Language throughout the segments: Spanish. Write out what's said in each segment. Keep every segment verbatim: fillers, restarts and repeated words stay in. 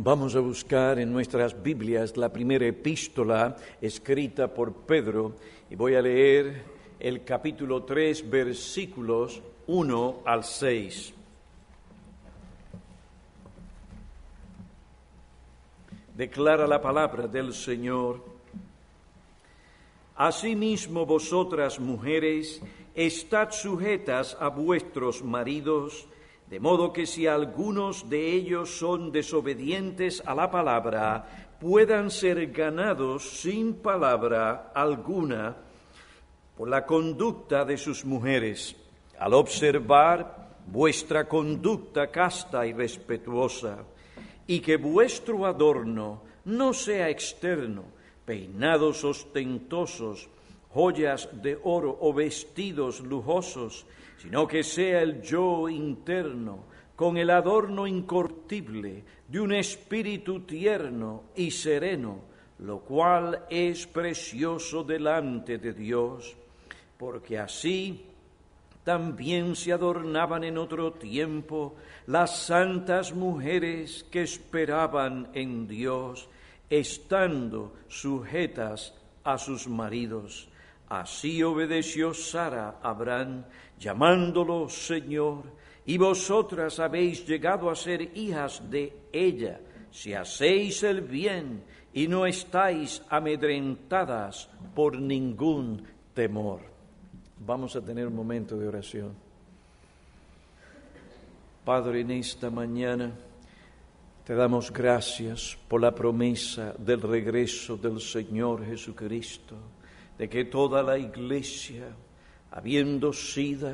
Vamos a buscar en nuestras Biblias la primera epístola escrita por Pedro y voy a leer el capítulo tres, versículos uno al seis. Declara la palabra del Señor. Asimismo vosotras, mujeres, estad sujetas a vuestros maridos, de modo que si algunos de ellos son desobedientes a la palabra, puedan ser ganados sin palabra alguna por la conducta de sus mujeres, al observar vuestra conducta casta y respetuosa, y que vuestro adorno no sea externo, peinados ostentosos, joyas de oro o vestidos lujosos, sino que sea el yo interno, con el adorno incorruptible de un espíritu tierno y sereno, lo cual es precioso delante de Dios, porque así también se adornaban en otro tiempo las santas mujeres que esperaban en Dios, estando sujetas a sus maridos. Así obedeció Sara a Abraham, llamándolo Señor, y vosotras habéis llegado a ser hijas de ella, si hacéis el bien y no estáis amedrentadas por ningún temor. Vamos a tener un momento de oración. Padre, en esta mañana te damos gracias por la promesa del regreso del Señor Jesucristo, de que toda la Iglesia, habiendo sido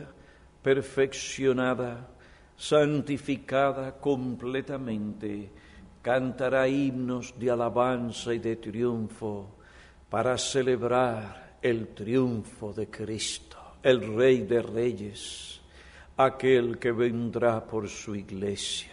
perfeccionada, santificada completamente, cantará himnos de alabanza y de triunfo para celebrar el triunfo de Cristo, el Rey de Reyes, aquel que vendrá por su Iglesia.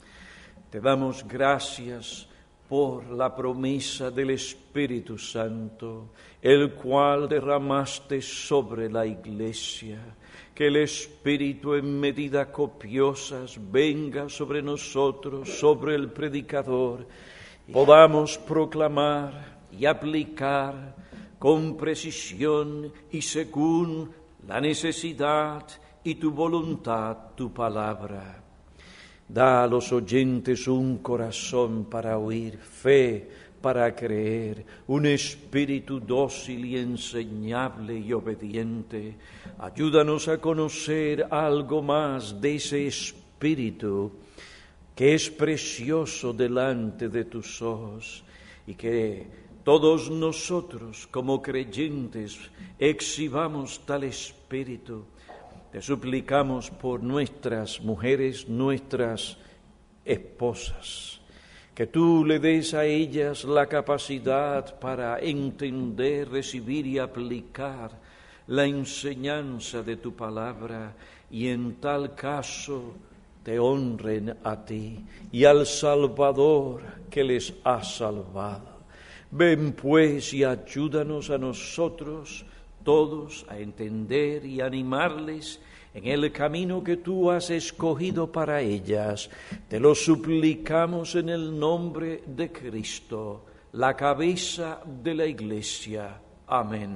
Te damos gracias por la promesa del Espíritu Santo, el cual derramaste sobre la Iglesia, que el Espíritu en medida copiosas venga sobre nosotros, sobre el predicador, y podamos proclamar y aplicar con precisión y según la necesidad y tu voluntad tu palabra. Da a los oyentes un corazón para oír, fe para creer, un espíritu dócil y enseñable y obediente. Ayúdanos a conocer algo más de ese espíritu que es precioso delante de tus ojos y que todos nosotros como creyentes exhibamos tal espíritu. Te suplicamos por nuestras mujeres, nuestras esposas, que tú le des a ellas la capacidad para entender, recibir y aplicar la enseñanza de tu palabra, y en tal caso te honren a ti y al Salvador que les ha salvado. Ven pues y ayúdanos a nosotros todos a entender y animarles en el camino que tú has escogido para ellas. Te lo suplicamos en el nombre de Cristo, la cabeza de la Iglesia. Amén.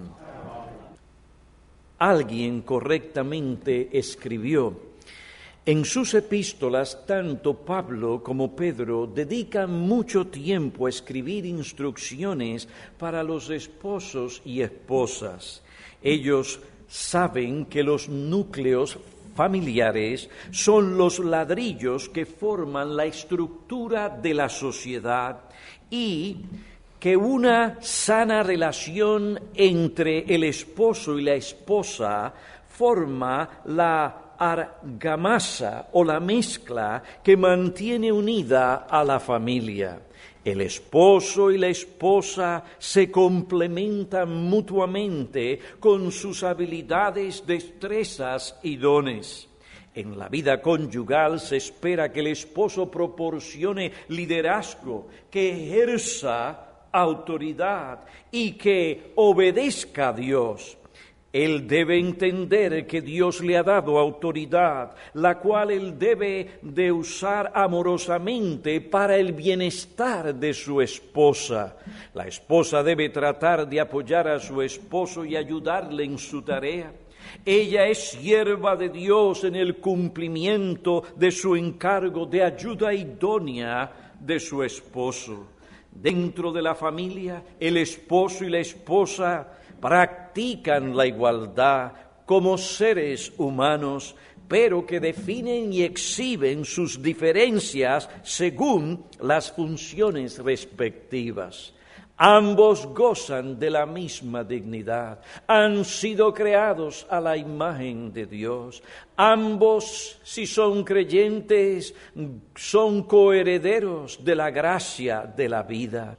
Alguien correctamente escribió: en sus epístolas, tanto Pablo como Pedro dedican mucho tiempo a escribir instrucciones para los esposos y esposas. Ellos saben que los núcleos familiares son los ladrillos que forman la estructura de la sociedad y que una sana relación entre el esposo y la esposa forma la argamasa o la mezcla que mantiene unida a la familia. El esposo y la esposa se complementan mutuamente con sus habilidades, destrezas y dones. En la vida conyugal se espera que el esposo proporcione liderazgo, que ejerza autoridad y que obedezca a Dios. Él debe entender que Dios le ha dado autoridad, la cual él debe de usar amorosamente para el bienestar de su esposa. La esposa debe tratar de apoyar a su esposo y ayudarle en su tarea. Ella es sierva de Dios en el cumplimiento de su encargo de ayuda idónea de su esposo. Dentro de la familia, el esposo y la esposa practican la igualdad como seres humanos, pero que definen y exhiben sus diferencias según las funciones respectivas. Ambos gozan de la misma dignidad, han sido creados a la imagen de Dios. Ambos, si son creyentes, son coherederos de la gracia de la vida.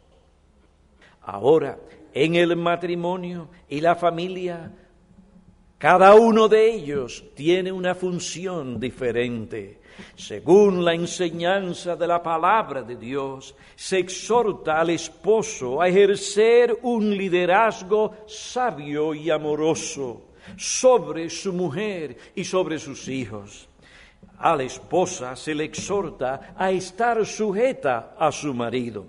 Ahora, en el matrimonio y la familia, cada uno de ellos tiene una función diferente. Según la enseñanza de la palabra de Dios, se exhorta al esposo a ejercer un liderazgo sabio y amoroso sobre su mujer y sobre sus hijos. A la esposa se le exhorta a estar sujeta a su marido.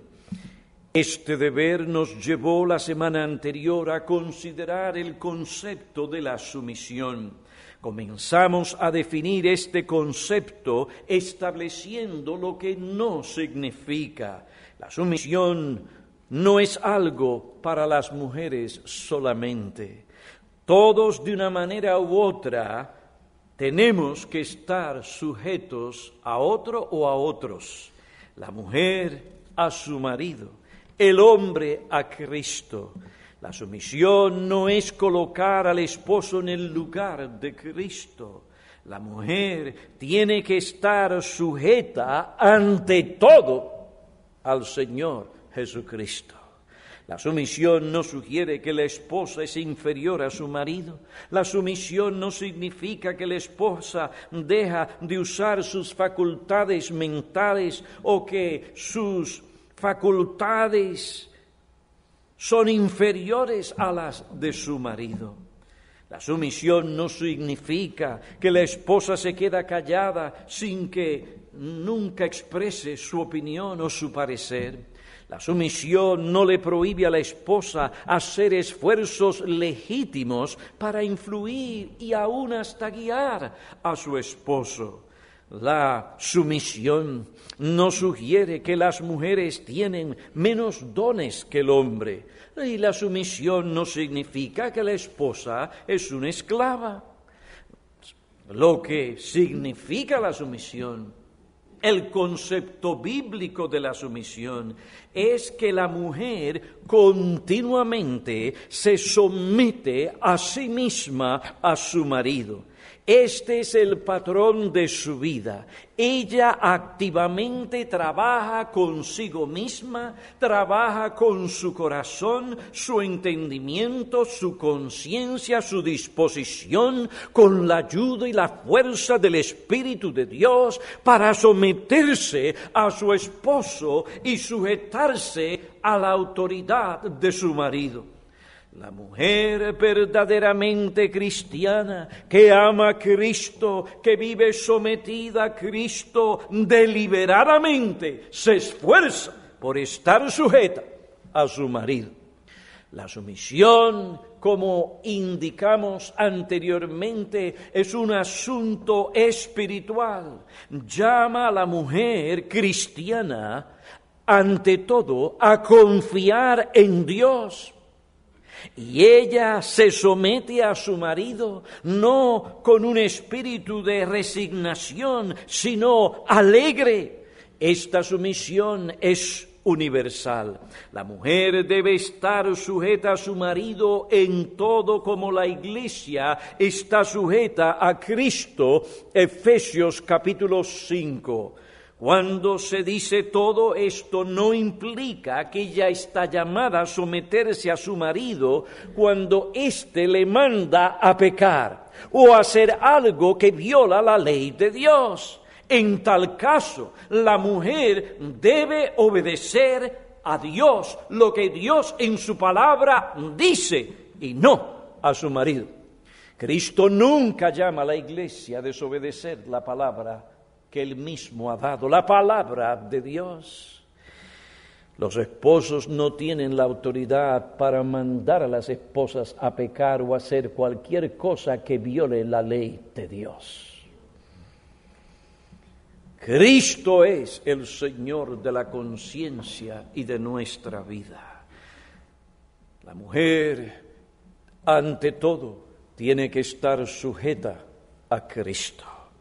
Este deber nos llevó la semana anterior a considerar el concepto de la sumisión. Comenzamos a definir este concepto estableciendo lo que no significa. La sumisión no es algo para las mujeres solamente. Todos, de una manera u otra, tenemos que estar sujetos a otro o a otros. La mujer a su marido, el hombre a Cristo. La sumisión no es colocar al esposo en el lugar de Cristo. La mujer tiene que estar sujeta ante todo al Señor Jesucristo. La sumisión no sugiere que la esposa es inferior a su marido. La sumisión no significa que la esposa deja de usar sus facultades mentales o que sus facultades son inferiores a las de su marido. La sumisión no significa que la esposa se queda callada sin que nunca exprese su opinión o su parecer. La sumisión no le prohíbe a la esposa hacer esfuerzos legítimos para influir y aún hasta guiar a su esposo. La sumisión no sugiere que las mujeres tienen menos dones que el hombre, y la sumisión no significa que la esposa es una esclava. Lo que significa la sumisión, el concepto bíblico de la sumisión, es que la mujer continuamente se somete a sí misma a su marido. Este es el patrón de su vida. Ella activamente trabaja consigo misma, trabaja con su corazón, su entendimiento, su conciencia, su disposición, con la ayuda y la fuerza del Espíritu de Dios para someterse a su esposo y sujetarse a la autoridad de su marido. La mujer verdaderamente cristiana, que ama a Cristo, que vive sometida a Cristo, deliberadamente se esfuerza por estar sujeta a su marido. La sumisión, como indicamos anteriormente, es un asunto espiritual. Llama a la mujer cristiana, ante todo, a confiar en Dios. Y ella se somete a su marido no con un espíritu de resignación, sino alegre. Esta sumisión es universal. La mujer debe estar sujeta a su marido en todo, como la Iglesia está sujeta a Cristo. Efesios capítulo cinco. Cuando se dice todo esto, no implica que ella está llamada a someterse a su marido cuando éste le manda a pecar o a hacer algo que viola la ley de Dios. En tal caso, la mujer debe obedecer a Dios, lo que Dios en su palabra dice, y no a su marido. Cristo nunca llama a la iglesia a desobedecer la palabra que Él mismo ha dado, la palabra de Dios. Los esposos no tienen la autoridad para mandar a las esposas a pecar o hacer cualquier cosa que viole la ley de Dios. Cristo es el Señor de la conciencia y de nuestra vida. La mujer, ante todo, tiene que estar sujeta a Cristo.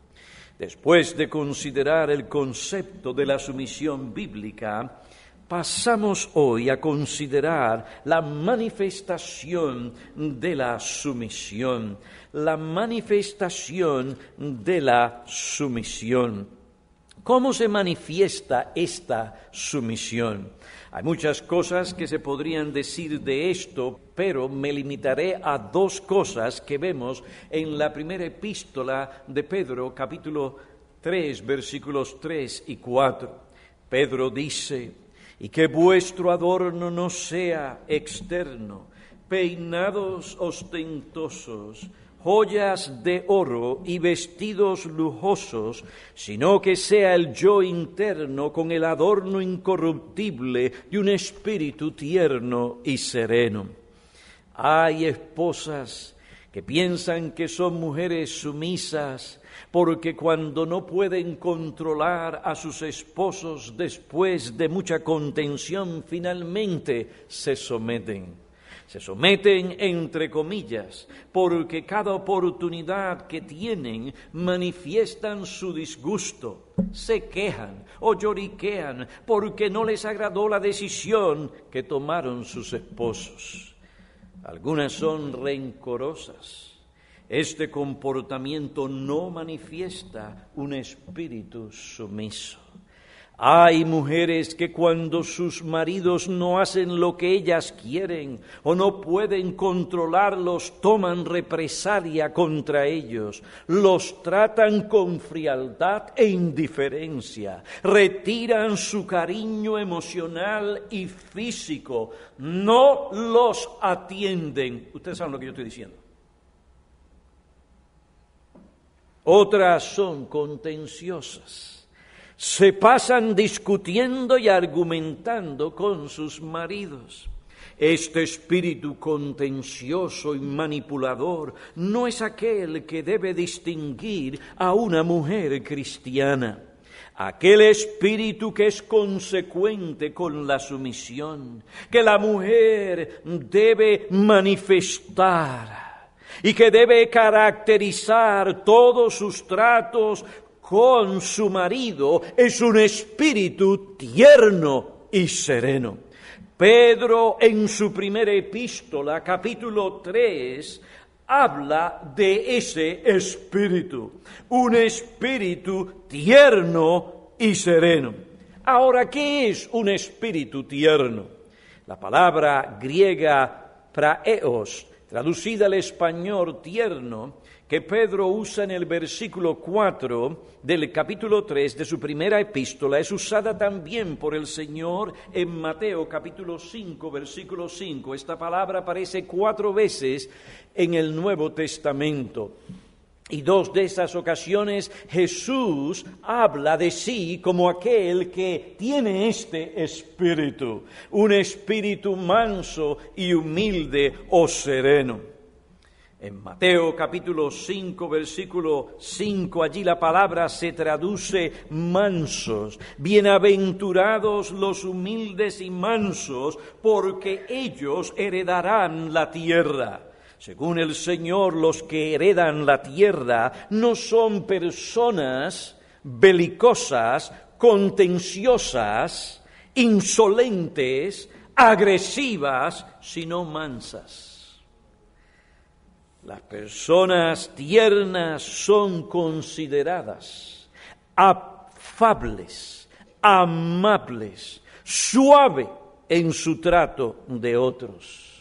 Después de considerar el concepto de la sumisión bíblica, pasamos hoy a considerar la manifestación de la sumisión, la manifestación de la sumisión. ¿Cómo se manifiesta esta sumisión? Hay muchas cosas que se podrían decir de esto, pero me limitaré a dos cosas que vemos en la primera epístola de Pedro, capítulo tres, versículos tres y cuatro. Pedro dice: y que vuestro adorno no sea externo, peinados ostentosos, joyas de oro y vestidos lujosos, sino que sea el yo interno con el adorno incorruptible de un espíritu tierno y sereno. Hay esposas que piensan que son mujeres sumisas porque cuando no pueden controlar a sus esposos después de mucha contención, finalmente se someten. Se someten entre comillas, porque cada oportunidad que tienen manifiestan su disgusto, se quejan o lloriquean porque no les agradó la decisión que tomaron sus esposos. Algunas son rencorosas. Este comportamiento no manifiesta un espíritu sumiso. Hay mujeres que cuando sus maridos no hacen lo que ellas quieren o no pueden controlarlos, toman represalia contra ellos, los tratan con frialdad e indiferencia, retiran su cariño emocional y físico, no los atienden. Ustedes saben lo que yo estoy diciendo. Otras son contenciosas. Se pasan discutiendo y argumentando con sus maridos. Este espíritu contencioso y manipulador no es aquel que debe distinguir a una mujer cristiana. Aquel espíritu que es consecuente con la sumisión, que la mujer debe manifestar y que debe caracterizar todos sus tratos con su marido, es un espíritu tierno y sereno. Pedro, en su primera epístola, capítulo tres, habla de ese espíritu, un espíritu tierno y sereno. Ahora, ¿qué es un espíritu tierno? La palabra griega praeos, traducida al español tierno, que Pedro usa en el versículo cuatro del capítulo tres de su primera epístola, es usada también por el Señor en Mateo capítulo cinco, versículo cinco. Esta palabra aparece cuatro veces en el Nuevo Testamento. Y dos de esas ocasiones Jesús habla de sí como aquel que tiene este espíritu, un espíritu manso y humilde o sereno. En Mateo capítulo cinco, versículo cinco, allí la palabra se traduce mansos. Bienaventurados los humildes y mansos, porque ellos heredarán la tierra. Según el Señor, los que heredan la tierra no son personas belicosas, contenciosas, insolentes, agresivas, sino mansas. Las personas tiernas son consideradas afables, amables, suaves en su trato de otros.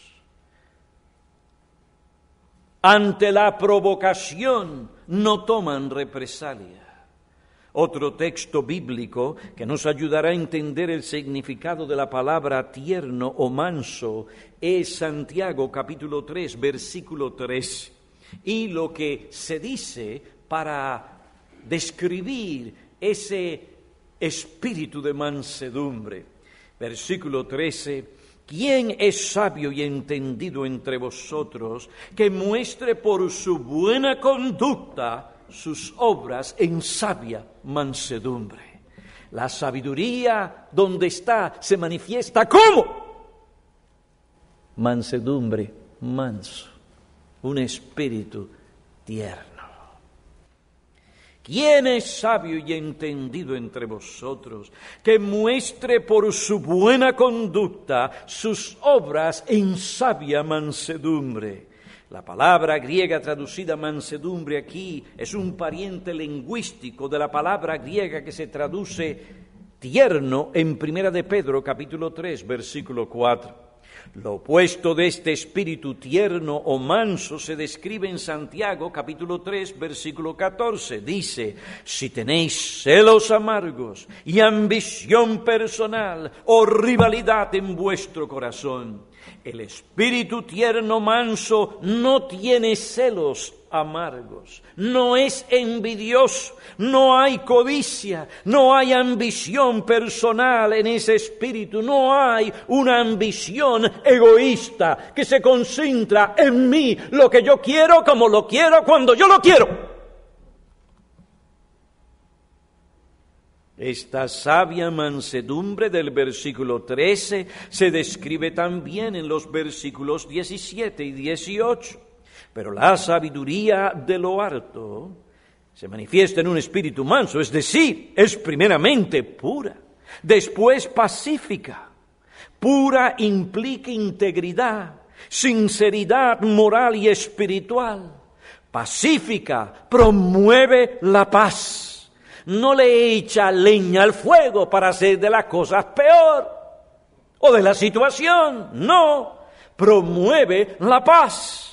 Ante la provocación no toman represalia. Otro texto bíblico que nos ayudará a entender el significado de la palabra tierno o manso es Santiago capítulo tres, versículo tres. Y lo que se dice para describir ese espíritu de mansedumbre, versículo trece, ¿quién es sabio y entendido entre vosotros que muestre por su buena conducta sus obras en sabia mansedumbre? La sabiduría, donde está, se manifiesta ¿cómo? Mansedumbre, manso, un espíritu tierno. ¿Quién es sabio y entendido entre vosotros, que muestre por su buena conducta sus obras en sabia mansedumbre? La palabra griega traducida mansedumbre aquí es un pariente lingüístico de la palabra griega que se traduce tierno en Primera de Pedro, capítulo tres, versículo cuatro. Lo opuesto de este espíritu tierno o manso se describe en Santiago, capítulo tres, versículo catorce. Dice, si tenéis celos amargos y ambición personal o rivalidad en vuestro corazón, el espíritu tierno manso no tiene celos amargos, no es envidioso, no hay codicia, no hay ambición personal en ese espíritu, no hay una ambición egoísta que se concentra en mí, lo que yo quiero, como lo quiero, cuando yo lo quiero. Esta sabia mansedumbre del versículo trece se describe también en los versículos diecisiete y dieciocho. Pero la sabiduría de lo alto se manifiesta en un espíritu manso, es decir, es primeramente pura, después pacífica. Pura implica integridad, sinceridad moral y espiritual. Pacífica promueve la paz. No le echa leña al fuego para hacer de las cosas peor o de la situación. No, promueve la paz.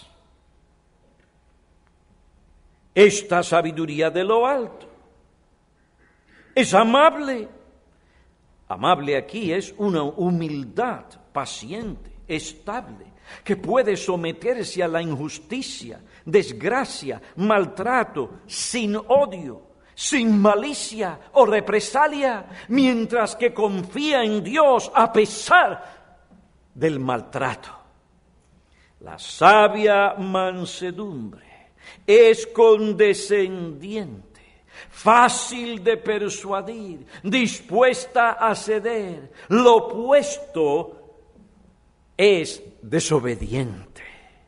Esta sabiduría de lo alto es amable. Amable aquí es una humildad paciente, estable, que puede someterse a la injusticia, desgracia, maltrato, sin odio, sin malicia o represalia, mientras que confía en Dios a pesar del maltrato. La sabia mansedumbre es condescendiente, fácil de persuadir, dispuesta a ceder. Lo opuesto es desobediente.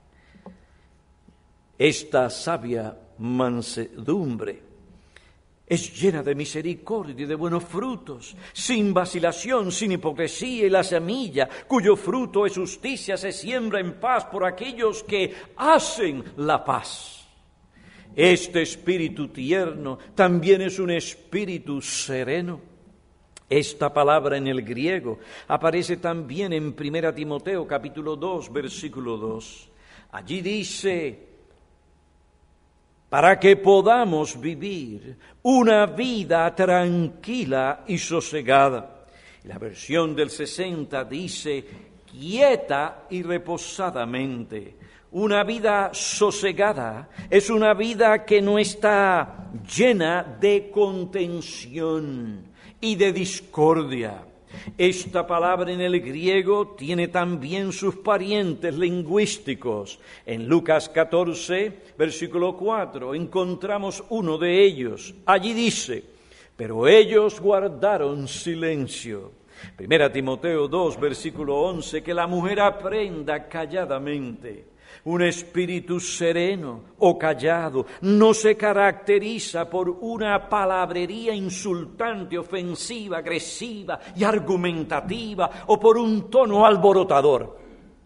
Esta sabia mansedumbre es llena de misericordia y de buenos frutos, sin vacilación, sin hipocresía, y la semilla, cuyo fruto es justicia, se siembra en paz por aquellos que hacen la paz. Este espíritu tierno también es un espíritu sereno. Esta palabra en el griego aparece también en Primera Timoteo, capítulo dos, versículo dos. Allí dice, para que podamos vivir una vida tranquila y sosegada. La versión del sesenta dice, quieta y reposadamente. Una vida sosegada es una vida que no está llena de contención y de discordia. Esta palabra en el griego tiene también sus parientes lingüísticos. En Lucas catorce, versículo cuatro, encontramos uno de ellos. Allí dice, pero ellos guardaron silencio. Primera Timoteo dos, versículo once, que la mujer aprenda calladamente. Un espíritu sereno o callado no se caracteriza por una palabrería insultante, ofensiva, agresiva y argumentativa o por un tono alborotador.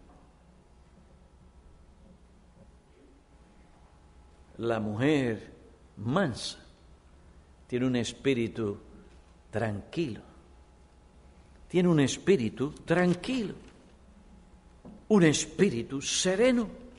La mujer mansa tiene un espíritu tranquilo. Tiene un espíritu tranquilo. Un espíritu sereno.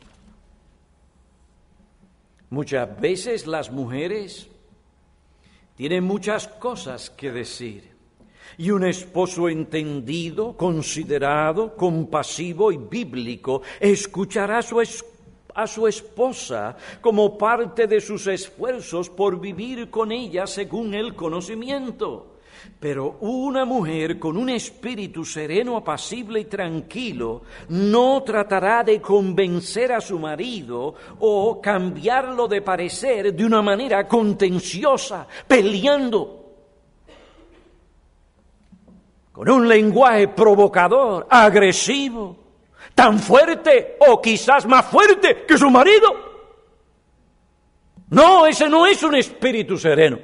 Muchas veces las mujeres tienen muchas cosas que decir y un esposo entendido, considerado, compasivo y bíblico escuchará su es- a su esposa como parte de sus esfuerzos por vivir con ella según el conocimiento. Pero una mujer con un espíritu sereno, apacible y tranquilo no tratará de convencer a su marido o cambiarlo de parecer de una manera contenciosa, peleando, con un lenguaje provocador, agresivo, tan fuerte o quizás más fuerte que su marido. No, ese no es un espíritu sereno.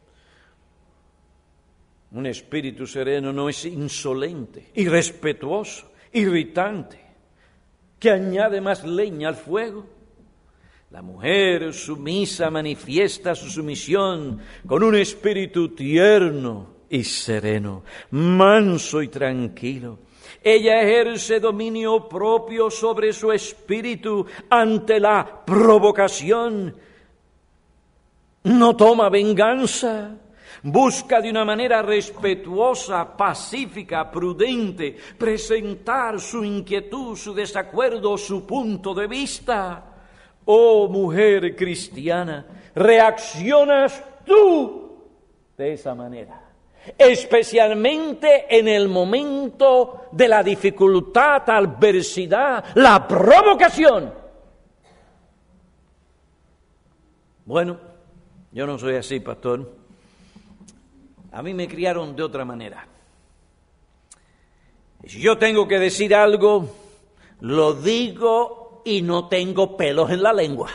Un espíritu sereno no es insolente, irrespetuoso, irritante, que añade más leña al fuego. La mujer sumisa manifiesta su sumisión con un espíritu tierno y sereno, manso y tranquilo. Ella ejerce dominio propio sobre su espíritu ante la provocación. No toma venganza. Busca de una manera respetuosa, pacífica, prudente, presentar su inquietud, su desacuerdo, su punto de vista. Oh, mujer cristiana, reaccionas tú de esa manera, especialmente en el momento de la dificultad, adversidad, la provocación. Bueno, yo no soy así, pastor. A mí me criaron de otra manera. Si yo tengo que decir algo, lo digo y no tengo pelos en la lengua.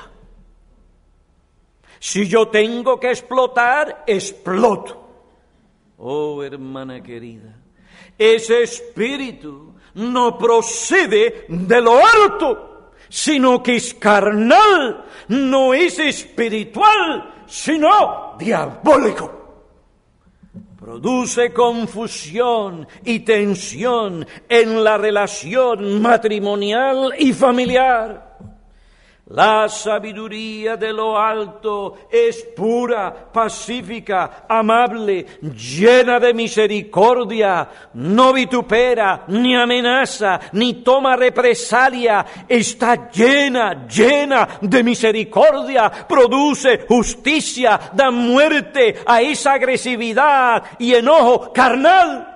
Si yo tengo que explotar, exploto. Oh, hermana querida, ese espíritu no procede de lo alto, sino que es carnal, no es espiritual, sino diabólico. Produce confusión y tensión en la relación matrimonial y familiar. La sabiduría de lo alto es pura, pacífica, amable, llena de misericordia, no vitupera, ni amenaza, ni toma represalia, está llena, llena de misericordia, produce justicia, da muerte a esa agresividad y enojo carnal.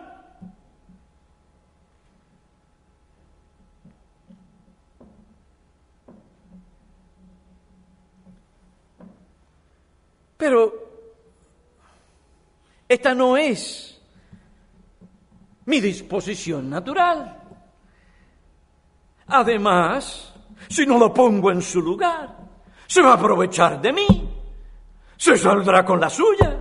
Pero esta no es mi disposición natural. Además, si no lo pongo en su lugar, se va a aprovechar de mí, se saldrá con la suya.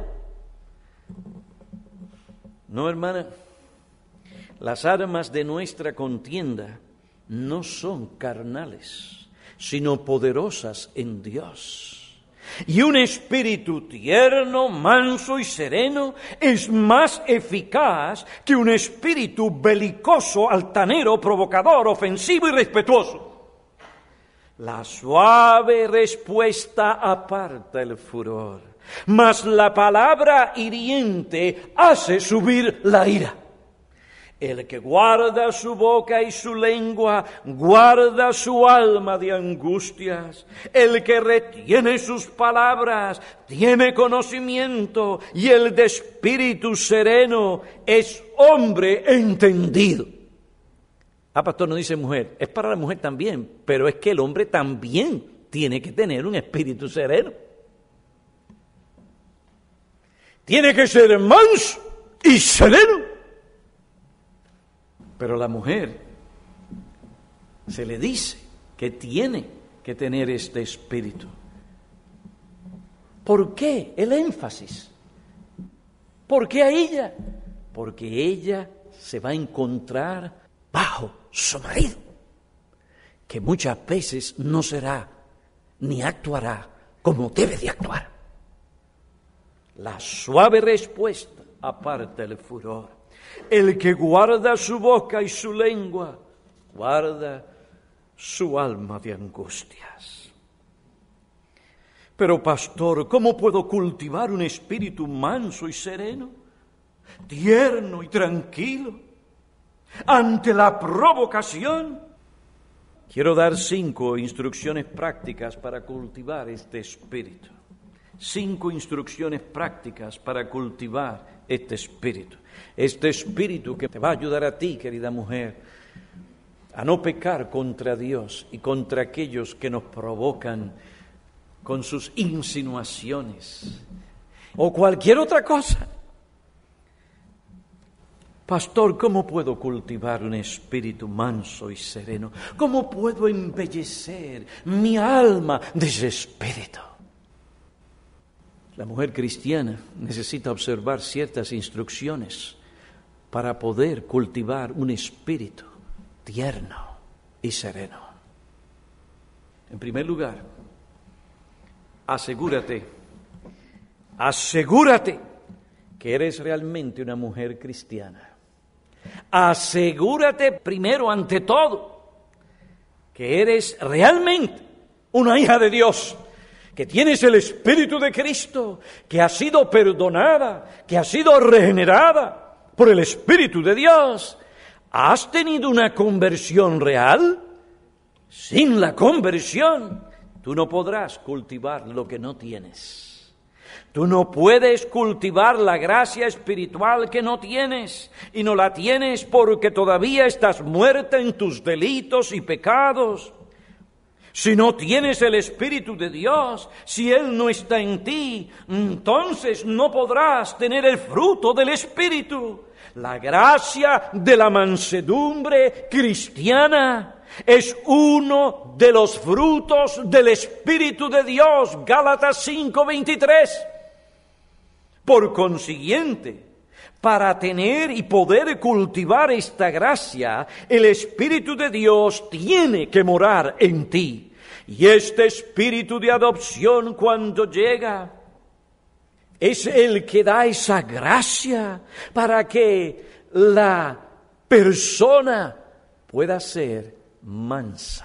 No, hermana, las armas de nuestra contienda no son carnales, sino poderosas en Dios. Y un espíritu tierno, manso y sereno es más eficaz que un espíritu belicoso, altanero, provocador, ofensivo y respetuoso. La suave respuesta aparta el furor, mas la palabra hiriente hace subir la ira. El que guarda su boca y su lengua, guarda su alma de angustias. El que retiene sus palabras, tiene conocimiento, y el de espíritu sereno es hombre entendido. Ah, pastor, no dice mujer, es para la mujer también, pero es que el hombre también tiene que tener un espíritu sereno. Tiene que ser manso y sereno. Pero la mujer se le dice que tiene que tener este espíritu. ¿Por qué el énfasis? ¿Por qué a ella? Porque ella se va a encontrar bajo su marido, que muchas veces no será ni actuará como debe de actuar. La suave respuesta aparta el furor. El que guarda su boca y su lengua, guarda su alma de angustias. Pero, pastor, ¿cómo puedo cultivar un espíritu manso y sereno, tierno y tranquilo, ante la provocación? Quiero dar cinco instrucciones prácticas para cultivar este espíritu. Cinco instrucciones prácticas para cultivar este espíritu. Este espíritu que te va a ayudar a ti, querida mujer, a no pecar contra Dios y contra aquellos que nos provocan con sus insinuaciones o cualquier otra cosa. Pastor, ¿cómo puedo cultivar un espíritu manso y sereno? ¿Cómo puedo embellecer mi alma de ese espíritu? La mujer cristiana necesita observar ciertas instrucciones para poder cultivar un espíritu tierno y sereno. En primer lugar, asegúrate, asegúrate que eres realmente una mujer cristiana. Asegúrate primero, ante todo, que eres realmente una hija de Dios, que tienes el Espíritu de Cristo, que has sido perdonada, que has sido regenerada por el Espíritu de Dios. ¿Has tenido una conversión real? Sin la conversión, tú no podrás cultivar lo que no tienes. Tú no puedes cultivar la gracia espiritual que no tienes, y no la tienes porque todavía estás muerta en tus delitos y pecados. Si no tienes el Espíritu de Dios, si Él no está en ti, entonces no podrás tener el fruto del Espíritu. La gracia de la mansedumbre cristiana es uno de los frutos del Espíritu de Dios, Gálatas cinco veintitrés. Por consiguiente, para tener y poder cultivar esta gracia, el Espíritu de Dios tiene que morar en ti. Y este Espíritu de adopción, cuando llega, es el que da esa gracia para que la persona pueda ser mansa.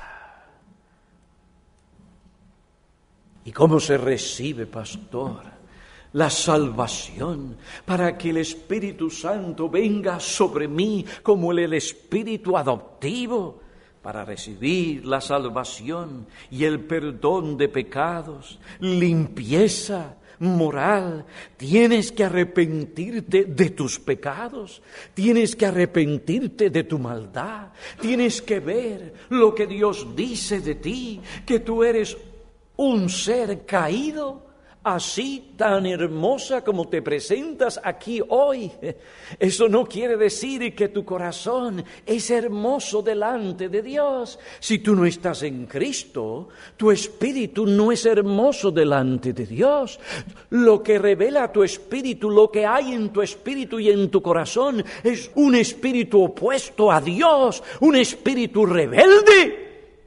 ¿Y cómo se recibe, pastor, la salvación? Para que el Espíritu Santo venga sobre mí como el Espíritu adoptivo, para recibir la salvación y el perdón de pecados, limpieza moral. Tienes que arrepentirte de tus pecados, tienes que arrepentirte de tu maldad, tienes que ver lo que Dios dice de ti, que tú eres un ser caído, así tan hermosa como te presentas aquí hoy. Eso no quiere decir que tu corazón es hermoso delante de Dios. Si tú no estás en Cristo, tu espíritu no es hermoso delante de Dios. Lo que revela tu espíritu, lo que hay en tu espíritu y en tu corazón, es un espíritu opuesto a Dios, un espíritu rebelde.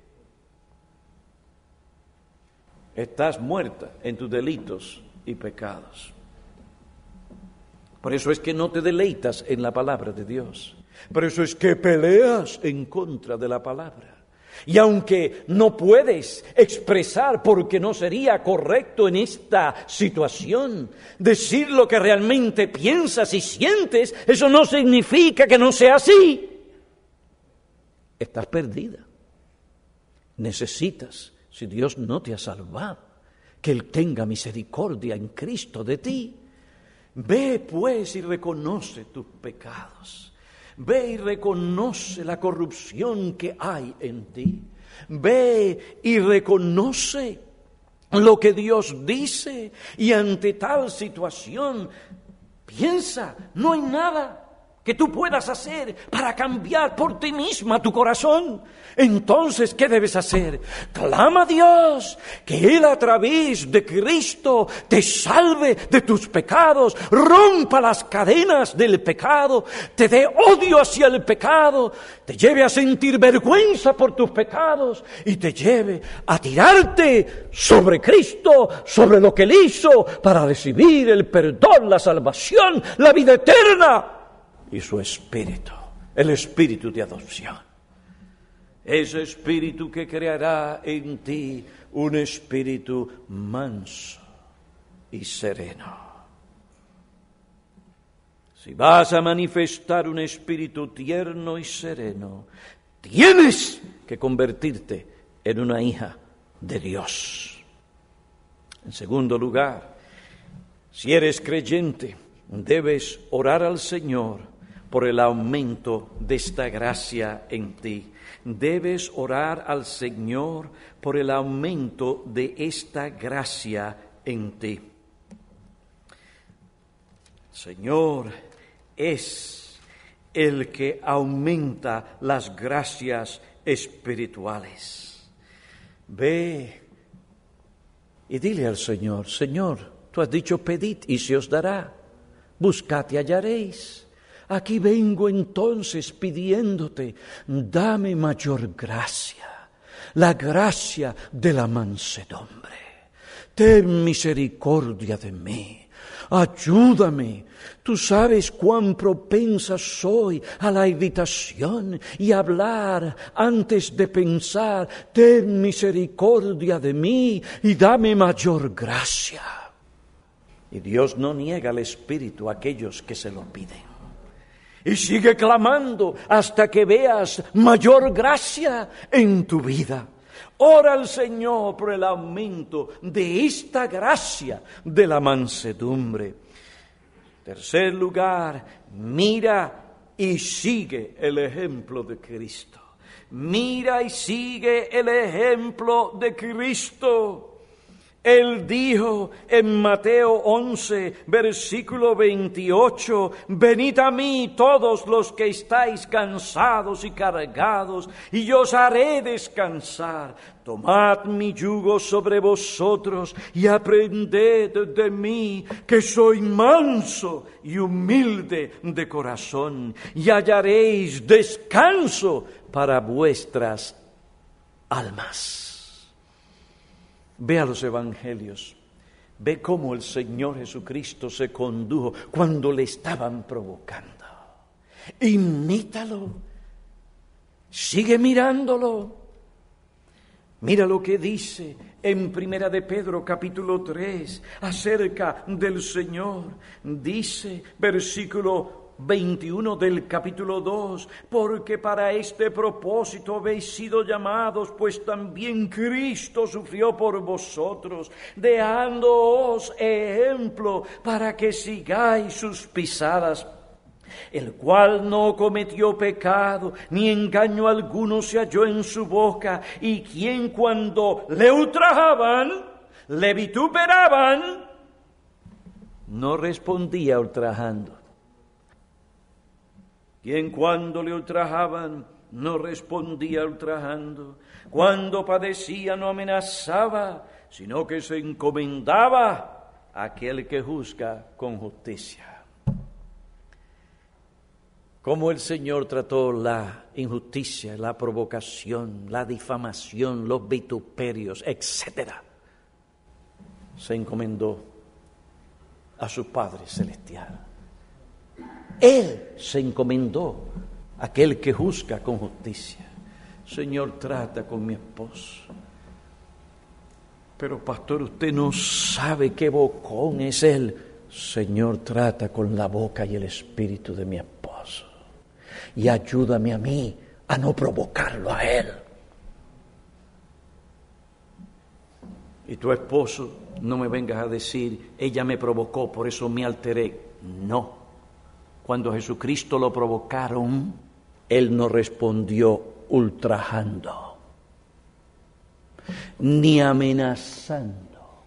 Estás muerta en tus delitos y pecados. Por eso es que no te deleitas en la palabra de Dios. Por eso es que peleas en contra de la palabra. Y aunque no puedes expresar, porque no sería correcto en esta situación, decir lo que realmente piensas y sientes, eso no significa que no sea así. Estás perdida. Necesitas, si Dios no te ha salvado, que Él tenga misericordia en Cristo de ti. Ve pues y reconoce tus pecados. Ve y reconoce la corrupción que hay en ti. Ve y reconoce lo que Dios dice. Y ante tal situación, piensa, no hay nada que tú puedas hacer para cambiar por ti misma tu corazón. Entonces, ¿qué debes hacer? Clama a Dios que Él a través de Cristo te salve de tus pecados, rompa las cadenas del pecado, te dé odio hacia el pecado, te lleve a sentir vergüenza por tus pecados y te lleve a tirarte sobre Cristo, sobre lo que Él hizo, para recibir el perdón, la salvación, la vida eterna. Y su espíritu, el espíritu de adopción. Ese espíritu que creará en ti un espíritu manso y sereno. Si vas a manifestar un espíritu tierno y sereno, tienes que convertirte en una hija de Dios. En segundo lugar, si eres creyente, debes orar al Señor por el aumento de esta gracia en ti. Debes orar al Señor por el aumento de esta gracia en ti. Señor es el que aumenta las gracias espirituales. Ve y dile al Señor: Señor, tú has dicho pedid y se os dará, buscad y hallaréis. Aquí vengo entonces pidiéndote, dame mayor gracia, la gracia de la mansedumbre. Ten misericordia de mí. Ayúdame, tú sabes cuán propensa soy a la irritación y a hablar antes de pensar. Ten misericordia de mí y dame mayor gracia. Y Dios no niega el Espíritu a aquellos que se lo piden. Y sigue clamando hasta que veas mayor gracia en tu vida. Ora al Señor por el aumento de esta gracia de la mansedumbre. Tercer lugar, mira y sigue el ejemplo de Cristo. Mira y sigue el ejemplo de Cristo. Él dijo en Mateo once, versículo veintiocho, venid a mí todos los que estáis cansados y cargados, y yo os haré descansar. Tomad mi yugo sobre vosotros y aprended de mí, que soy manso y humilde de corazón, y hallaréis descanso para vuestras almas. Ve a los evangelios, ve cómo el Señor Jesucristo se condujo cuando le estaban provocando. Imítalo, sigue mirándolo. Mira lo que dice en Primera de Pedro, capítulo tres, acerca del Señor. Dice, versículo veintiuno del capítulo dos, porque para este propósito habéis sido llamados, pues también Cristo sufrió por vosotros, dejándoos ejemplo para que sigáis sus pisadas, el cual no cometió pecado, ni engaño alguno se halló en su boca, y quien cuando le ultrajaban, le vituperaban, no respondía ultrajando. Quien cuando le ultrajaban, no respondía ultrajando. Cuando padecía, no amenazaba, sino que se encomendaba a aquel que juzga con justicia. Cómo el Señor trató la injusticia, la provocación, la difamación, los vituperios, etcétera. Se encomendó a su Padre Celestial. Él se encomendó a aquel que juzga con justicia. Señor, trata con mi esposo. Pero pastor, usted no sabe qué bocón es él. Señor, trata con la boca y el espíritu de mi esposo. Y ayúdame a mí a no provocarlo a él. Y tu esposo, no me vengas a decir, ella me provocó, por eso me alteré. No. Cuando Jesucristo lo provocaron, él no respondió ultrajando, ni amenazando.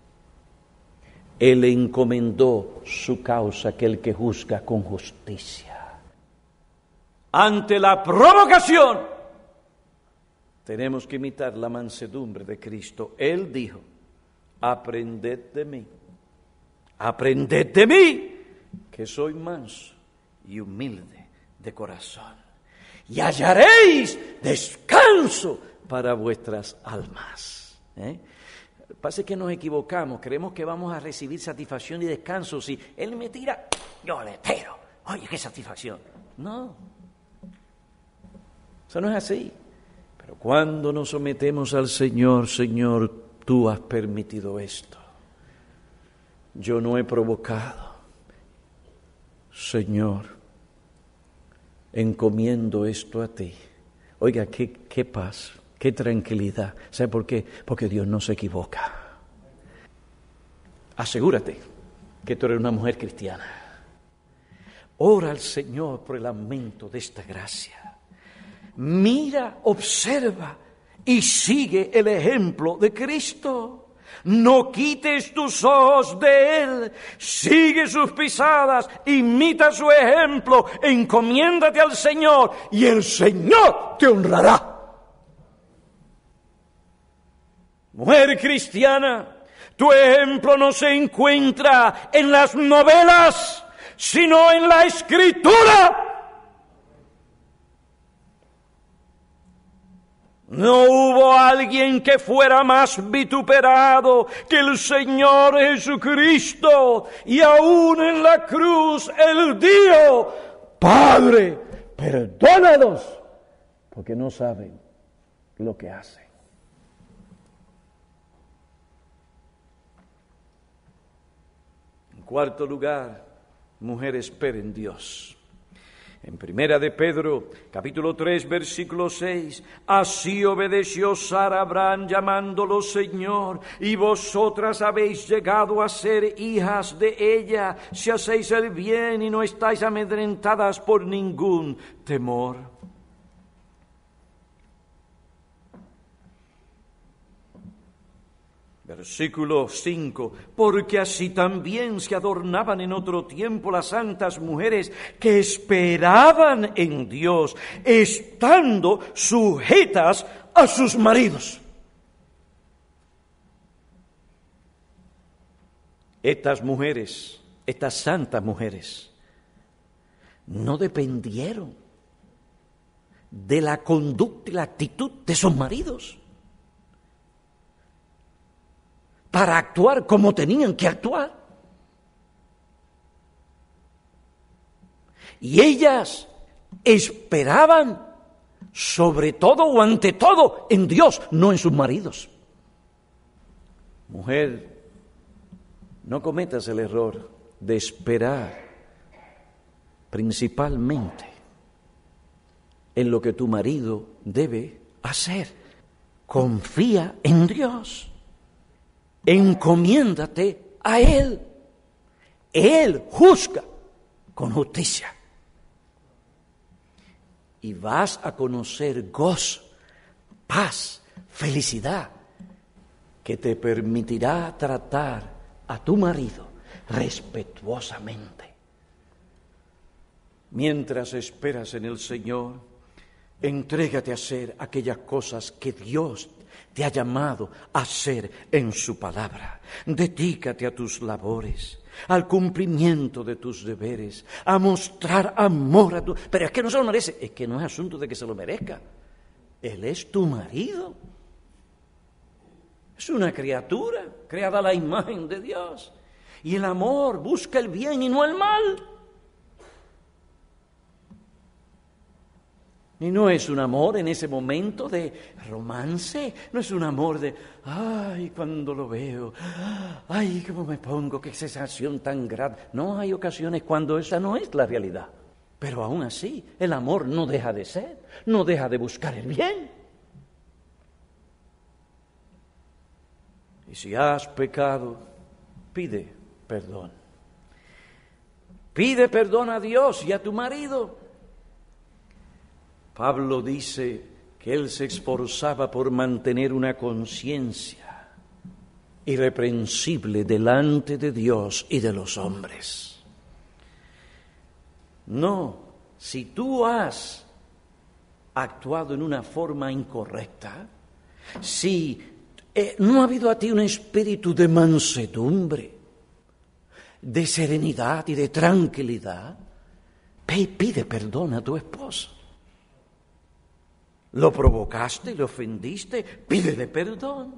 Él encomendó su causa a aquel que juzga con justicia. Ante la provocación, tenemos que imitar la mansedumbre de Cristo. Él dijo, aprended de mí, aprended de mí, que soy manso y humilde de corazón, y hallaréis descanso para vuestras almas. ¿Eh? Pasa que nos equivocamos, creemos que vamos a recibir satisfacción y descanso. Si Él me tira, yo le tiro. Oye, qué satisfacción. No, eso no es así. Pero cuando nos sometemos al Señor, Señor, tú has permitido esto. Yo no he provocado. Señor, encomiendo esto a ti. Oiga, qué, qué paz, qué tranquilidad. ¿Sabe por qué? Porque Dios no se equivoca. Asegúrate que tú eres una mujer cristiana. Ora al Señor por el aumento de esta gracia. Mira, observa y sigue el ejemplo de Cristo. No quites tus ojos de Él, sigue sus pisadas, imita su ejemplo, encomiéndate al Señor y el Señor te honrará. Mujer cristiana, tu ejemplo no se encuentra en las novelas, sino en la Escritura. No hubo alguien que fuera más vituperado que el Señor Jesucristo, y aún en la cruz Él dijo: Padre, perdónalos, porque no saben lo que hacen. En cuarto lugar, mujer, espera en Dios. En primera de Pedro, capítulo tres, versículo seis, así obedeció Sara a Abraham llamándolo Señor, y vosotras habéis llegado a ser hijas de ella, si hacéis el bien y no estáis amedrentadas por ningún temor. Versículo cinco, porque así también se adornaban en otro tiempo las santas mujeres que esperaban en Dios, estando sujetas a sus maridos. Estas mujeres, estas santas mujeres, no dependieron de la conducta y la actitud de sus maridos para actuar como tenían que actuar. Y ellas esperaban sobre todo o ante todo en Dios, no en sus maridos. Mujer, no cometas el error de esperar principalmente en lo que tu marido debe hacer. Confía en Dios. Encomiéndate a Él. Él juzga con justicia. Y vas a conocer gozo, paz, felicidad, que te permitirá tratar a tu marido respetuosamente. Mientras esperas en el Señor, entrégate a hacer aquellas cosas que Dios te ha llamado a hacer en su palabra. Dedícate a tus labores, al cumplimiento de tus deberes, a mostrar amor a tu... Pero es que no se lo merece. Es que no es asunto de que se lo merezca. Él es tu marido. Es una criatura creada a la imagen de Dios. Y el amor busca el bien y no el mal. Y no es un amor en ese momento de romance, no es un amor de, ay, cuando lo veo, ay, cómo me pongo, qué sensación tan grande. No, hay ocasiones cuando esa no es la realidad. Pero aún así, el amor no deja de ser, no deja de buscar el bien. Y si has pecado, pide perdón. Pide perdón a Dios y a tu marido. Pablo dice que él se esforzaba por mantener una conciencia irreprensible delante de Dios y de los hombres. No, si tú has actuado en una forma incorrecta, si eh, no ha habido a ti un espíritu de mansedumbre, de serenidad y de tranquilidad, pide perdón a tu esposo. Lo provocaste, le ofendiste, pídele perdón.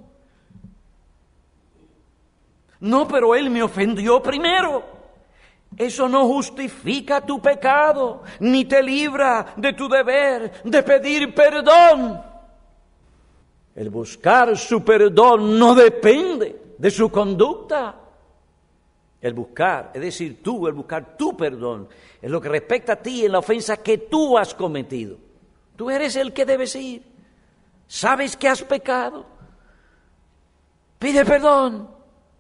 No, pero él me ofendió primero. Eso no justifica tu pecado, ni te libra de tu deber de pedir perdón. El buscar su perdón no depende de su conducta. El buscar, es decir, tú, el buscar tu perdón, es lo que respecta a ti en la ofensa que tú has cometido. Tú eres el que debes ir. Sabes que has pecado. Pide perdón.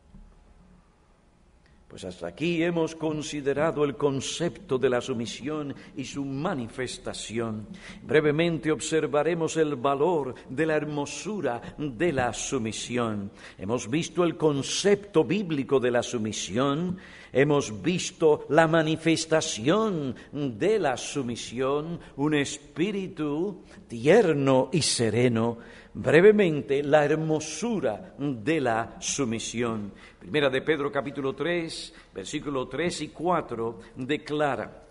Pues hasta aquí hemos considerado el concepto de la sumisión y su manifestación. Brevemente observaremos el valor de la hermosura de la sumisión. Hemos visto el concepto bíblico de la sumisión, hemos visto la manifestación de la sumisión, un espíritu tierno y sereno. Brevemente, la hermosura de la sumisión. Primera de Pedro capítulo tres, versículos tres y cuatro, declara: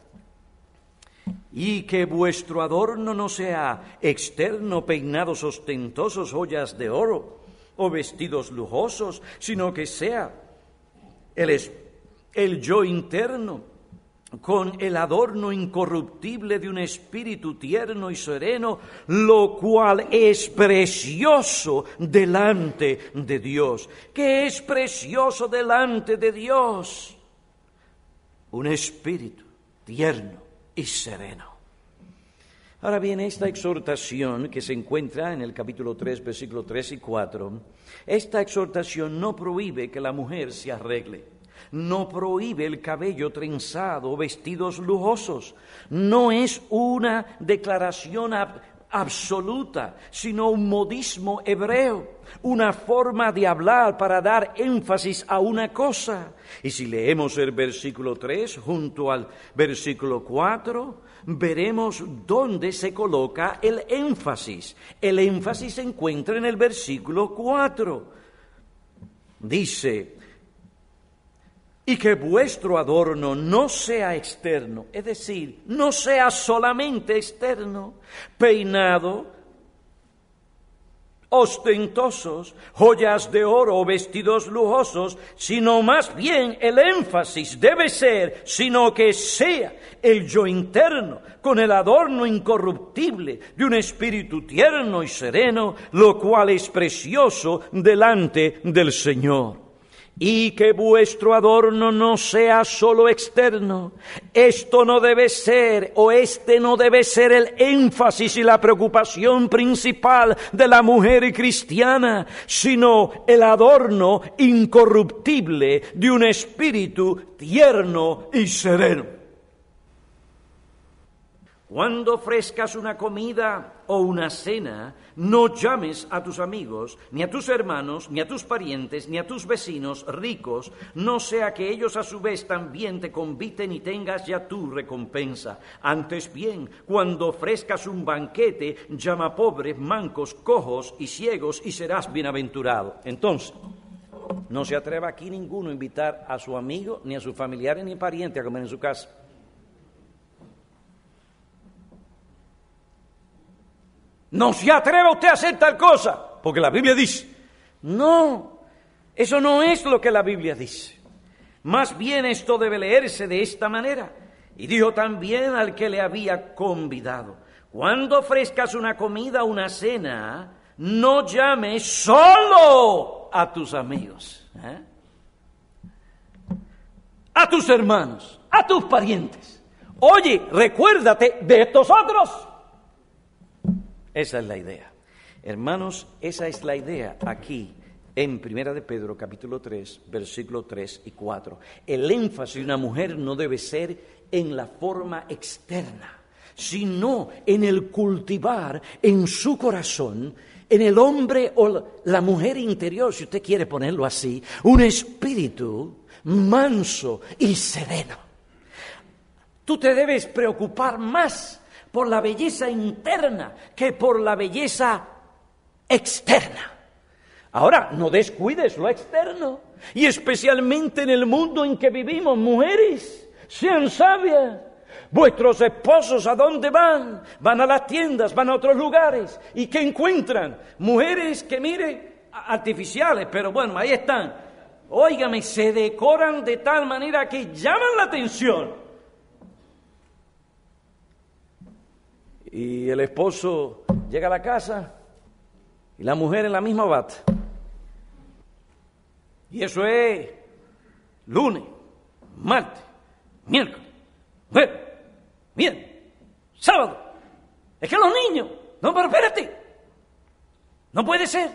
y que vuestro adorno no sea externo, peinados ostentosos, joyas de oro o vestidos lujosos, sino que sea el, es, el yo interno, con el adorno incorruptible de un espíritu tierno y sereno, lo cual es precioso delante de Dios. ¿Qué es precioso delante de Dios? Un espíritu tierno y sereno. Ahora bien, esta exhortación que se encuentra en el capítulo tres, versículos tres y cuatro, esta exhortación no prohíbe que la mujer se arregle. No prohíbe el cabello trenzado o vestidos lujosos. No es una declaración ab- absoluta, sino un modismo hebreo, una forma de hablar para dar énfasis a una cosa. Y si leemos el versículo tres junto al versículo cuatro, veremos dónde se coloca el énfasis. El énfasis se encuentra en el versículo cuatro. Dice: y que vuestro adorno no sea externo, es decir, no sea solamente externo, peinado, ostentosos, joyas de oro o vestidos lujosos, sino más bien el énfasis debe ser, sino que sea el yo interno, con el adorno incorruptible de un espíritu tierno y sereno, lo cual es precioso delante del Señor. Y que vuestro adorno no sea solo externo. Esto no debe ser, o este no debe ser el énfasis y la preocupación principal de la mujer cristiana, sino el adorno incorruptible de un espíritu tierno y sereno. Cuando ofrezcas una comida o una cena, no llames a tus amigos, ni a tus hermanos, ni a tus parientes, ni a tus vecinos ricos, no sea que ellos a su vez también te conviten y tengas ya tu recompensa. Antes bien, cuando ofrezcas un banquete, llama a pobres, mancos, cojos y ciegos y serás bienaventurado. Entonces, no se atreva aquí ninguno a invitar a su amigo, ni a sus familiares, ni pariente a comer en su casa. No se atreva usted a hacer tal cosa, porque la Biblia dice. No, eso no es lo que la Biblia dice. Más bien esto debe leerse de esta manera. Y dijo también al que le había convidado: cuando ofrezcas una comida o una cena, no llames solo a tus amigos, ¿eh? a tus hermanos, a tus parientes. Oye, recuérdate de estos otros. Esa es la idea. Hermanos, esa es la idea aquí en Primera de Pedro, capítulo tres, versículos tres y cuatro. El énfasis de una mujer no debe ser en la forma externa, sino en el cultivar en su corazón, en el hombre o la mujer interior, si usted quiere ponerlo así, un espíritu manso y sereno. Tú te debes preocupar más por la belleza interna que por la belleza externa. Ahora, no descuides lo externo, y especialmente en el mundo en que vivimos, mujeres, sean sabias. Vuestros esposos, ¿a dónde van? Van a las tiendas, van a otros lugares, ¿y qué encuentran? Mujeres que, mire, artificiales, pero bueno, ahí están. Óigame, se decoran de tal manera que llaman la atención. Y el esposo llega a la casa y la mujer en la misma bata. Y eso es lunes, martes, miércoles, jueves, viernes, sábado. Es que los niños, no, pero espérate, no puede ser.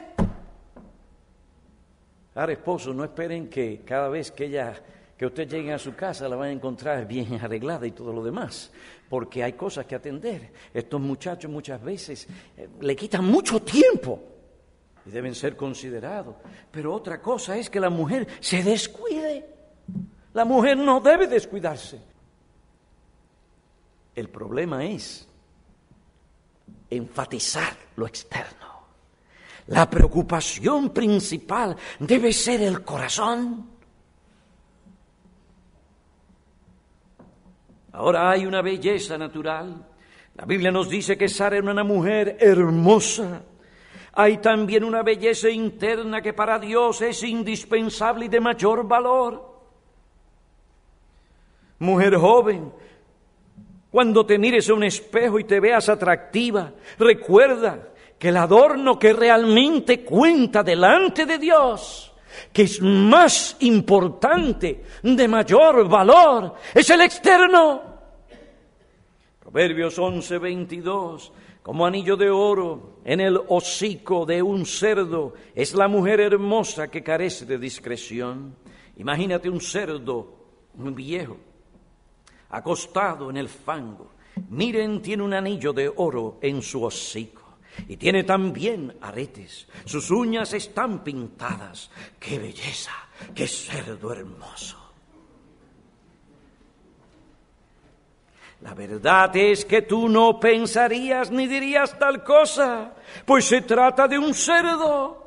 Ahora, esposos, no esperen que cada vez que ella, que usted llegue a su casa la van a encontrar bien arreglada y todo lo demás, porque hay cosas que atender. Estos muchachos muchas veces eh, le quitan mucho tiempo y deben ser considerados. Pero otra cosa es que la mujer se descuide. La mujer no debe descuidarse. El problema es enfatizar lo externo. La preocupación principal debe ser el corazón. Ahora hay una belleza natural. La Biblia nos dice que Sara era una mujer hermosa. Hay también una belleza interna que para Dios es indispensable y de mayor valor. Mujer joven, cuando te mires a un espejo y te veas atractiva, recuerda que el adorno que realmente cuenta delante de Dios, que es más importante, de mayor valor, es el externo. Proverbios once, veintidós, como anillo de oro en el hocico de un cerdo es la mujer hermosa que carece de discreción. Imagínate un cerdo muy viejo, acostado en el fango. Miren, tiene un anillo de oro en su hocico. Y tiene también aretes, sus uñas están pintadas. ¡Qué belleza! ¡Qué cerdo hermoso! La verdad es que tú no pensarías ni dirías tal cosa, pues se trata de un cerdo.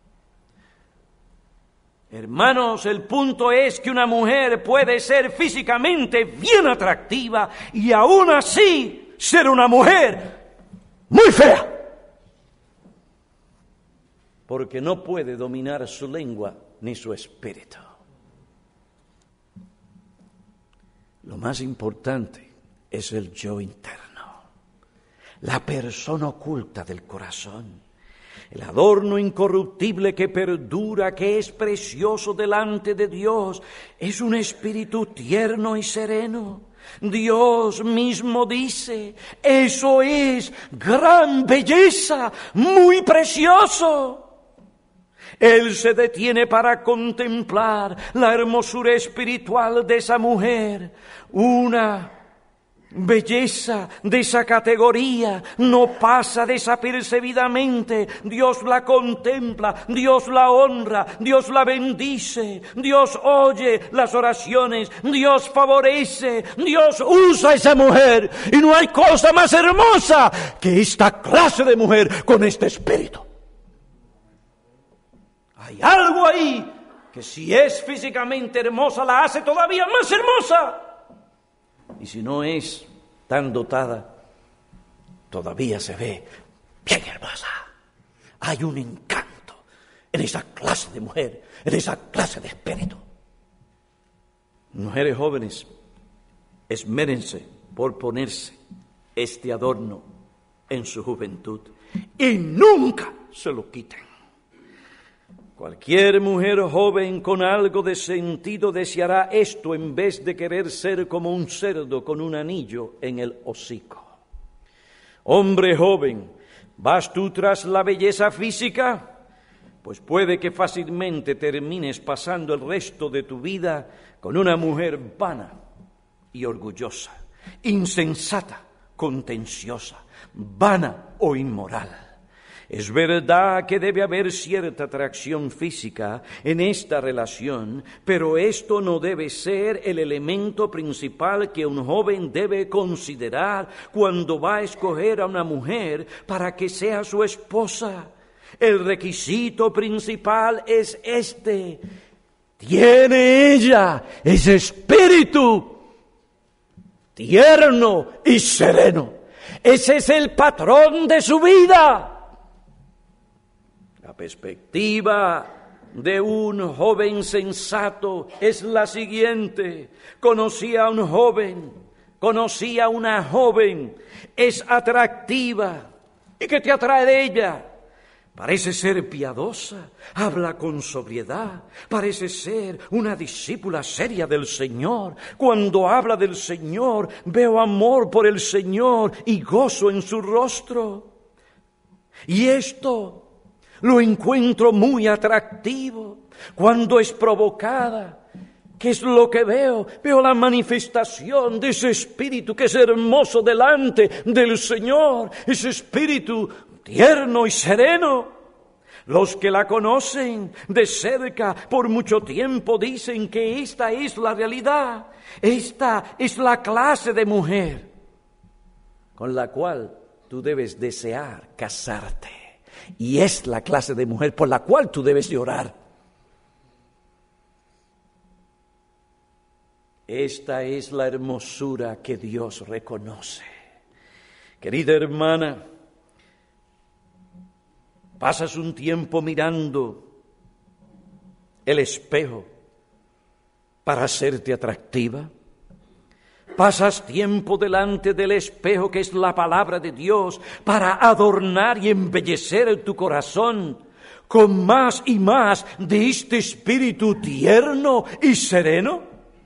Hermanos, el punto es que una mujer puede ser físicamente bien atractiva y aún así ser una mujer muy fea. Porque no puede dominar su lengua ni su espíritu. Lo más importante es el yo interno, la persona oculta del corazón, el adorno incorruptible que perdura, que es precioso delante de Dios, es un espíritu tierno y sereno. Dios mismo dice, eso es gran belleza, muy precioso. Él se detiene para contemplar la hermosura espiritual de esa mujer, una belleza de esa categoría, no pasa desapercibidamente. Dios la contempla, Dios la honra, Dios la bendice, Dios oye las oraciones, Dios favorece, Dios usa a esa mujer. Y no hay cosa más hermosa que esta clase de mujer con este espíritu. Hay algo ahí que si es físicamente hermosa la hace todavía más hermosa. Y si no es tan dotada, todavía se ve bien hermosa. Hay un encanto en esa clase de mujer, en esa clase de espíritu. Mujeres jóvenes, esmérense por ponerse este adorno en su juventud y nunca se lo quiten. Cualquier mujer joven con algo de sentido deseará esto en vez de querer ser como un cerdo con un anillo en el hocico. Hombre joven, ¿vas tú tras la belleza física? Pues puede que fácilmente termines pasando el resto de tu vida con una mujer vana y orgullosa, insensata, contenciosa, vana o inmoral. Es verdad que debe haber cierta atracción física en esta relación, pero esto no debe ser el elemento principal que un joven debe considerar cuando va a escoger a una mujer para que sea su esposa. El requisito principal es este: tiene ella ese espíritu tierno y sereno. Ese es el patrón de su vida. La perspectiva de un joven sensato es la siguiente: conocí a un joven, conocí a una joven, es atractiva. ¿Y qué te atrae de ella? Parece ser piadosa, habla con sobriedad, parece ser una discípula seria del Señor. Cuando habla del Señor, veo amor por el Señor y gozo en su rostro. Y esto lo encuentro muy atractivo. Cuando es provocada, ¿qué es lo que veo? Veo la manifestación de ese espíritu que es hermoso delante del Señor, ese espíritu tierno y sereno. Los que la conocen de cerca por mucho tiempo dicen que esta es la realidad, esta es la clase de mujer con la cual tú debes desear casarte, y es la clase de mujer por la cual tú debes llorar. Esta es la hermosura que Dios reconoce. Querida hermana, pasas un tiempo mirando el espejo para hacerte atractiva. Pasas tiempo delante del espejo que es la palabra de Dios para adornar y embellecer tu corazón con más y más de este espíritu tierno y sereno.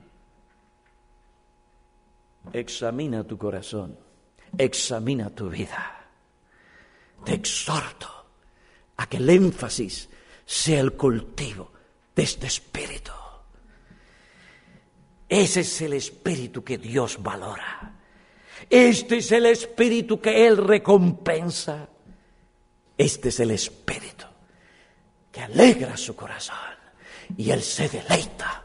Examina tu corazón, examina tu vida. Te exhorto a que el énfasis sea el cultivo de este espíritu. Ese es el espíritu que Dios valora. Este es el espíritu que Él recompensa. Este es el espíritu que alegra su corazón y Él se deleita.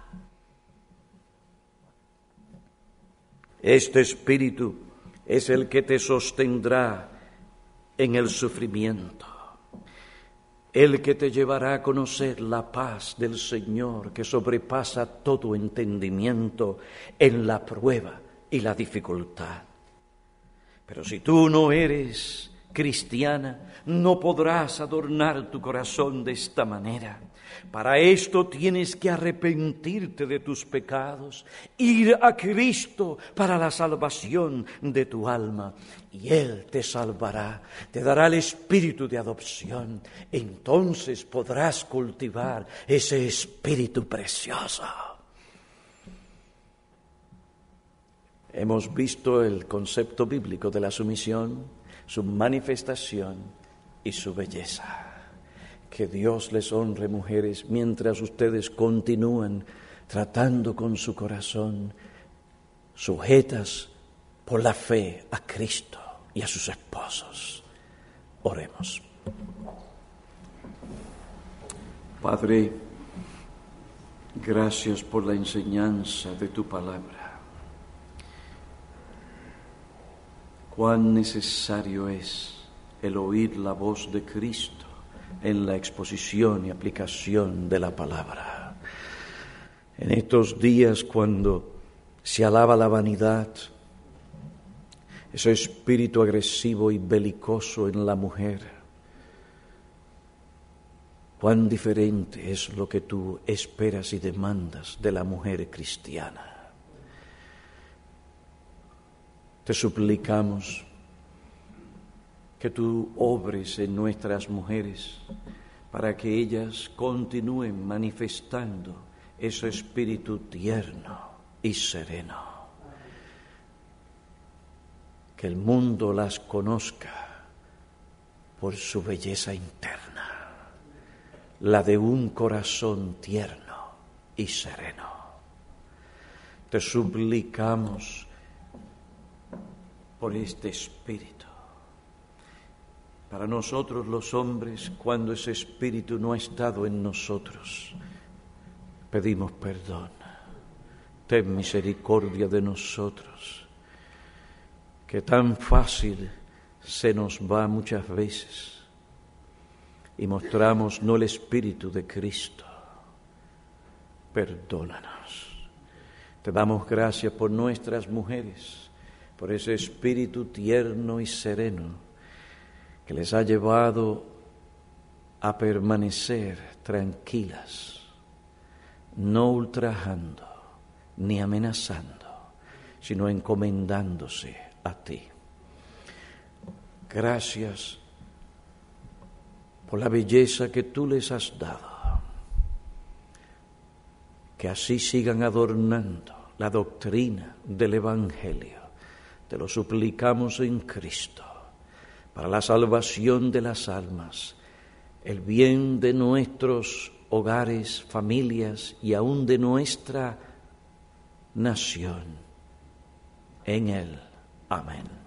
Este espíritu es el que te sostendrá en el sufrimiento, el que te llevará a conocer la paz del Señor que sobrepasa todo entendimiento en la prueba y la dificultad. Pero si tú no eres cristiana, no podrás adornar tu corazón de esta manera. Para esto tienes que arrepentirte de tus pecados, ir a Cristo para la salvación de tu alma, y Él te salvará, te dará el espíritu de adopción. Entonces podrás cultivar ese espíritu precioso. Hemos visto el concepto bíblico de la sumisión, su manifestación y su belleza. Que Dios les honre, mujeres, mientras ustedes continúan tratando con su corazón, sujetas por la fe a Cristo y a sus esposos. Oremos. Padre, gracias por la enseñanza de tu palabra. Cuán necesario es el oír la voz de Cristo en la exposición y aplicación de la palabra. En estos días cuando se alaba la vanidad, ese espíritu agresivo y belicoso en la mujer, cuán diferente es lo que tú esperas y demandas de la mujer cristiana. Te suplicamos que tú obres en nuestras mujeres para que ellas continúen manifestando ese espíritu tierno y sereno. Que el mundo las conozca por su belleza interna, la de un corazón tierno y sereno. Te suplicamos por este espíritu. Para nosotros los hombres, cuando ese espíritu no ha estado en nosotros, pedimos perdón. Ten misericordia de nosotros, que tan fácil se nos va muchas veces y mostramos no el espíritu de Cristo. Perdónanos. Te damos gracias por nuestras mujeres, por ese espíritu tierno y sereno que les ha llevado a permanecer tranquilas, no ultrajando ni amenazando, sino encomendándose a ti. Gracias por la belleza que tú les has dado. Que así sigan adornando la doctrina del Evangelio. Te lo suplicamos en Cristo, para la salvación de las almas, el bien de nuestros hogares, familias y aún de nuestra nación. En Él. Amén.